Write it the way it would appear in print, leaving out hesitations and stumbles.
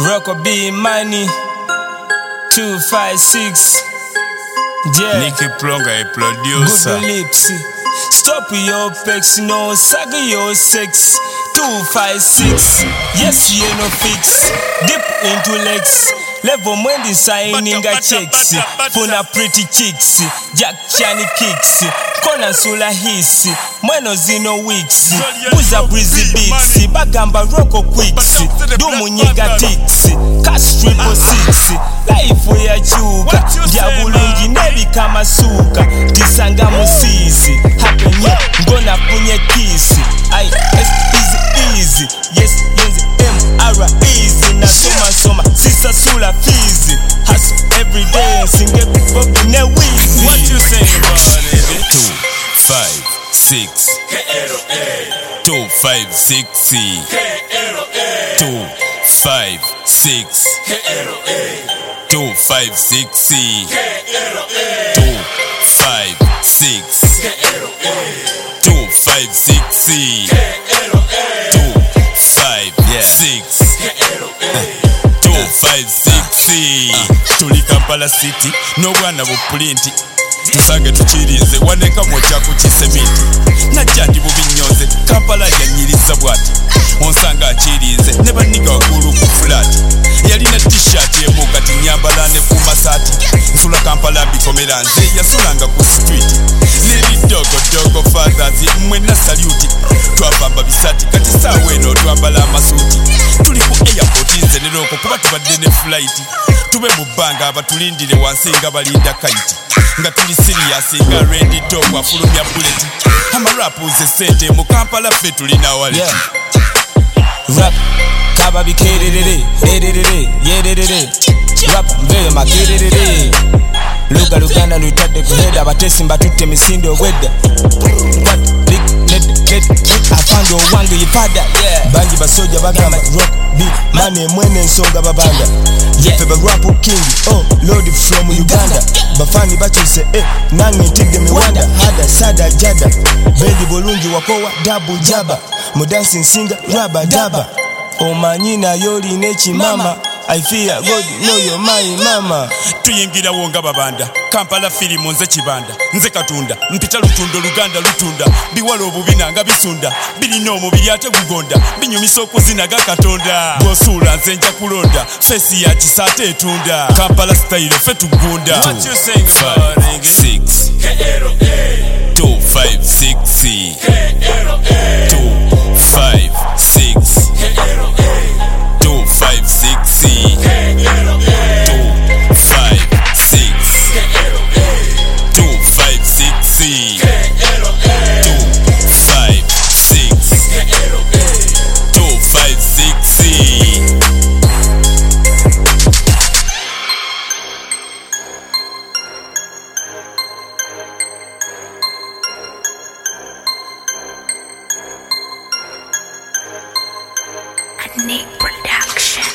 Rocko B Money 256. Yeah. Nicky Plonga, a producer. Good lips. Stop your pecs, no sag your sex. 256. Yes, you no fix. Deep into legs. Level mwendi signing a checks. Puna pretty chicks. Jack Chani kicks. Kona sula hisi. Mweno zino weeks. Buza breezy beats. Bagamba Rocko quicks. Dumu nyiga ticks. Cash 666. Life ya chuka. Diabulungi nebi kama suka. Disanga musizi. Hapenye ngona punye kisi. Ay, easy. Yes, M-R easy. Na soma. Sisa sula fizi. Hustle every day and sing every fucking day wheezy. What you saying about it? 2, 5, 6 2, 5, 6 2, 5, 6 2, 5, 6 2, 5, 6 2, 5, 6 2, 5, 6 2, 5, 6 Tuli Kampala City no bwana bupulinti tusange tukirize waneka mocha ku kisemiti najandi bubinyonze Kampala yanyiriza bwati onsanga akirize ne baniga wakulu ku flat yalina t-shirt yemuka tinyambala ne ku masati nsula Kampala bikomera nze yasulanga ku street lili dogo fathers mwe na salute twabamba bisati kati sawe no twambala amasuti tuli ku airport nze ne Rocko kuba tubadde ne flight tube mu banga abatulindire wansinga balinda kite nga tuli serious nga ready to wafulumya bullet amarapu ze sente mu Kampala fe tulina wale Rap kaba bikerere yerere rap mbele makerere Luga Luganda lutadde kuheda abatesi mbatutte misindo obwedda what big net afando wange yipada bangi basoja bagamba Rocko B Money mwene ensonga babanda yefe ba rap king oh lord from Uganda bafani bachuse nange ntige miwanda hada sada jada bendi bolungi wakowa double jaba mu dancing singer raba daba omanyina yoli nechimama I fear God know you're my mama. Tuyingira wonga babanda Kampala filimu nze kibanda nze katunda mpita lutundo Luganda lutunda biwalo obubina nga bisunda bilina omubiri ate gugonda binyumisa okuzinaga Katonda bw'osuula nze nja kulonda fesi ya kisate etunda Kampala style fe tugunda. What you saying about 6 2, 5, 6 2, 5, 6 2, 5, 6 2, 5, 6 2, 5, 6 2, 5, 6 2, 5, 6 Nick Production.